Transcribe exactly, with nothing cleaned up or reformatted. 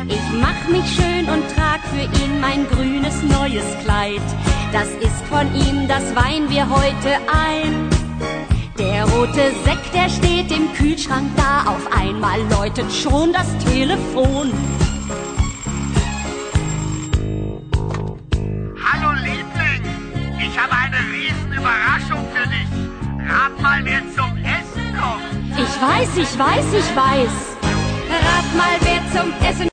Ich mach mich schön und trag für ihn mein grünes neues Kleid. Das ist von ihm, das weihen wir heute ein. Der rote Sekt, der steht im Kühlschrank da. Auf einmal läutet schon das Telefon. Hallo Liebling, ich habe eine Riesenüberraschung für dich. Rat mal, wer zum Essen kommt. Ich weiß, ich weiß, ich weiß. Rat mal, wer zum Essen